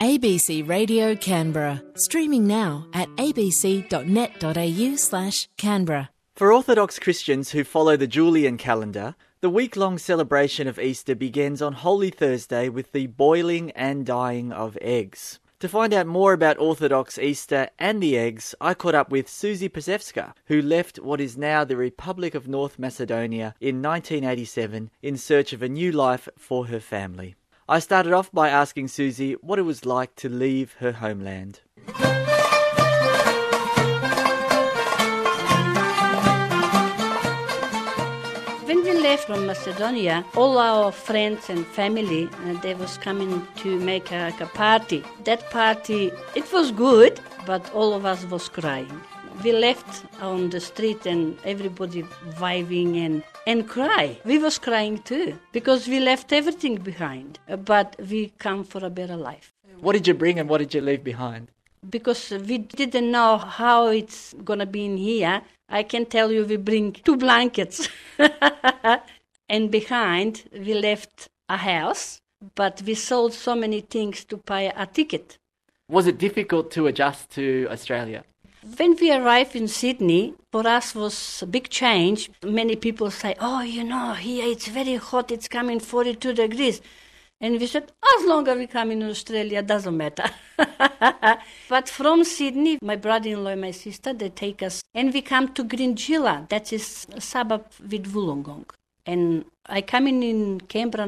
ABC Radio Canberra, streaming now at abc.net.au/Canberra. For Orthodox Christians who follow the Julian calendar, the week-long celebration of Easter begins on Holy Thursday with the boiling and dyeing of eggs. To find out more about Orthodox Easter and the eggs, I caught up with Susie Pasevska, who left what is now the Republic of North Macedonia in 1987 in search of a new life for her family. I started off by asking Susie what it was like to leave her homeland. When we left from Macedonia, all our friends and family, they was coming to make a party. That party, it was good, but all of us was crying. We left on the street and everybody vibing and cry. We was crying too, because we left everything behind, but we come for a better life. What did you bring and what did you leave behind? Because we didn't know how it's going to be in here, I can tell you we bring 2 blankets. And behind, we left a house, but we sold so many things to buy a ticket. Was it difficult to adjust to Australia? When we arrived in Sydney, for us was a big change. Many people say, oh, here it's very hot, it's coming 42 degrees. And we said, as long as we come in Australia, doesn't matter. But from Sydney, my brother-in-law and my sister, they take us, and we come to Grinjila, that is a suburb with Wollongong. And I come in Canberra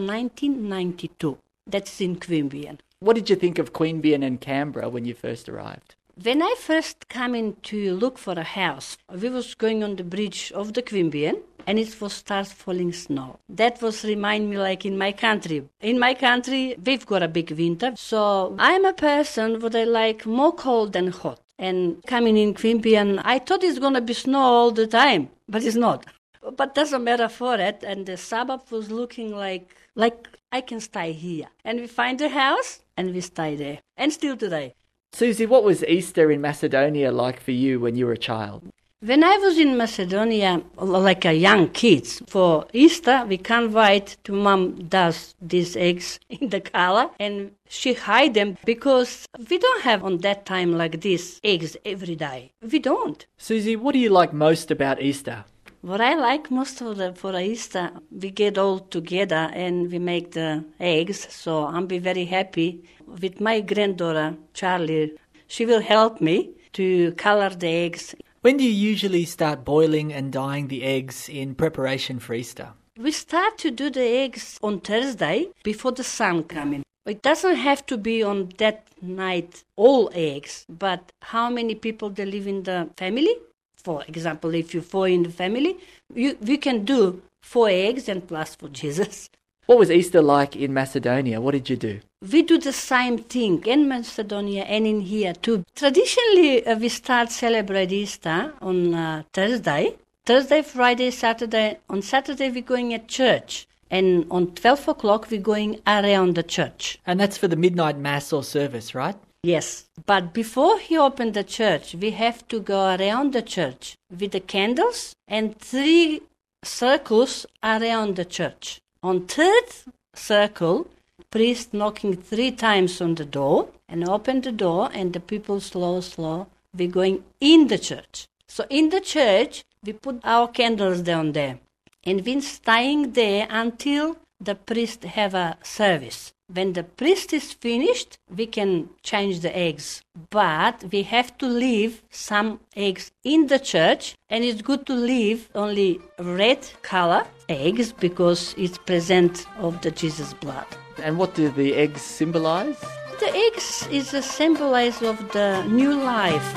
1992, that's in Queanbeyan. What did you think of Queanbeyan and Canberra when you first arrived? When I first came in to look for a house, we was going on the bridge of the Queanbeyan, and it was start falling snow. That was remind me like in my country. In my country, we've got a big winter, so I'm a person what I like more cold than hot. And coming in Queanbeyan, I thought it's going to be snow all the time, but it's not. But doesn't matter for it, and the suburb was looking like I can stay here. And we find a house, and we stay there. And still today. Susie, what was Easter in Macedonia like for you when you were a child? When I was in Macedonia, like a young kid, for Easter, we can't wait till Mom does these eggs in the color, and she hide them because we don't have on that time like this eggs every day. We don't. Susie, what do you like most about Easter? What I like most for Easter, we get all together and we make the eggs, so I'll be very happy. With my granddaughter, Charlie, she will help me to color the eggs. When do you usually start boiling and dyeing the eggs in preparation for Easter? We start to do the eggs on Thursday before the sun comes in. It doesn't have to be on that night all eggs, but how many people they live in the family? For example, if you're 4 in the family, we can do 4 eggs and plus for Jesus. What was Easter like in Macedonia? What did you do? We do the same thing in Macedonia and in here too. Traditionally, we start celebrate Easter on Thursday, Friday, Saturday. On Saturday, we're going at church. And on 12 o'clock, we're going around the church. And that's for the midnight mass or service, right? Yes, but before he opened the church, we have to go around the church with the candles and 3 circles around the church. On 3rd circle, priest knocking 3 times on the door and open the door, and the people slow, we're going in the church. So in the church, we put our candles down there, and we're staying there until the priest have a service. When the priest is finished, we can change the eggs. But we have to leave some eggs in the church, and it's good to leave only red color eggs because it's present of the Jesus blood. And what do the eggs symbolize? The eggs is a symbolize of the new life.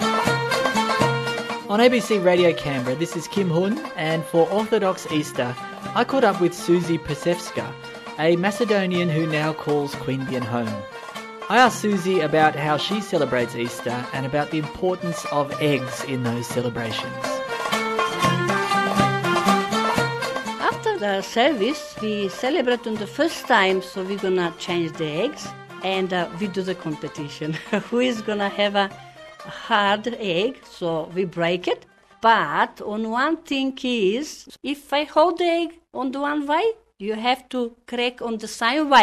On ABC Radio Canberra, this is Kim Hun, and for Orthodox Easter, I caught up with Susie Pasevska, a Macedonian who now calls Queanbeyan home. I asked Susie about how she celebrates Easter and about the importance of eggs in those celebrations. After the service, we celebrate on the first time, so we're going to change the eggs, and we do the competition. Who is going to have a hard egg, so we break it. But on one thing is, if I hold the egg on the one way, you have to crack on the same way.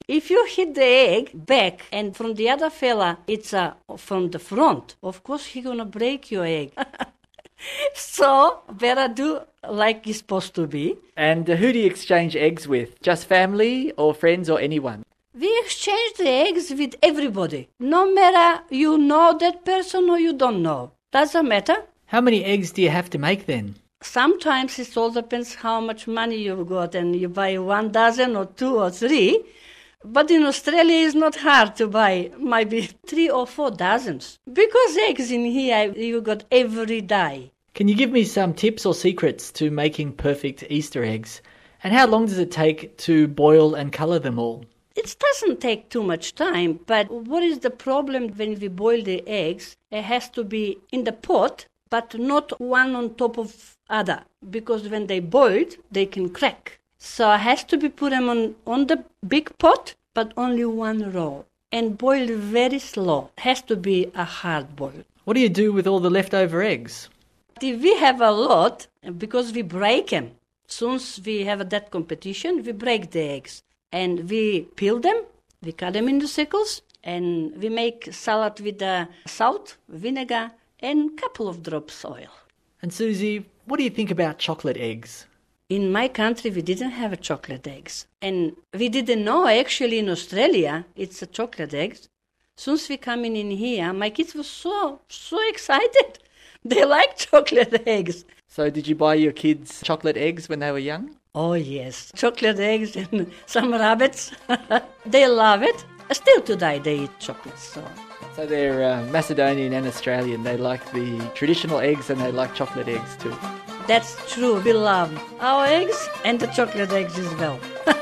If you hit the egg back and from the other fella, it's from the front, of course he's going to break your egg. So, better do like it's supposed to be. And who do you exchange eggs with? Just family or friends or anyone? We exchange the eggs with everybody. No matter you know that person or you don't know. Doesn't matter. How many eggs do you have to make then? Sometimes it all depends how much money you've got and you buy 1 dozen or 2 or 3. But in Australia it's not hard to buy maybe 3 or 4 dozens. Because eggs in here you got every day. Can you give me some tips or secrets to making perfect Easter eggs? And how long does it take to boil and colour them all? It doesn't take too much time, but what is the problem when we boil the eggs? It has to be in the pot, but not one on top of other, because when they boiled, they can crack. So it has to be put them on the big pot, but only one row, and boiled very slow. It has to be a hard boil. What do you do with all the leftover eggs? If we have a lot, because we break them, soon as we have that competition, we break the eggs. And we peel them, we cut them into sickles, and we make salad with salt, vinegar, and a couple of drops oil. And Susie, what do you think about chocolate eggs? In my country, we didn't have chocolate eggs. And we didn't know, actually, in Australia, it's a chocolate eggs. Soon as we come in here, my kids were so excited. They like chocolate eggs. So did you buy your kids chocolate eggs when they were young? Oh, yes. Chocolate eggs and some rabbits. They love it. Still today they eat chocolate. So they're Macedonian and Australian. They like the traditional eggs and they like chocolate eggs too. That's true. We love our eggs and the chocolate eggs as well.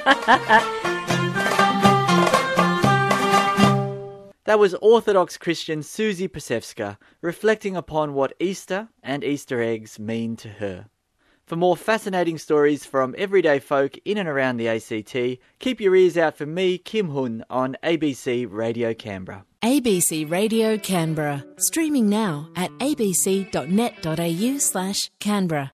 That was Orthodox Christian Susie Pasevska reflecting upon what Easter and Easter eggs mean to her. For more fascinating stories from everyday folk in and around the ACT, keep your ears out for me, Kim Hun, on ABC Radio Canberra. ABC Radio Canberra, streaming now at abc.net.au/Canberra.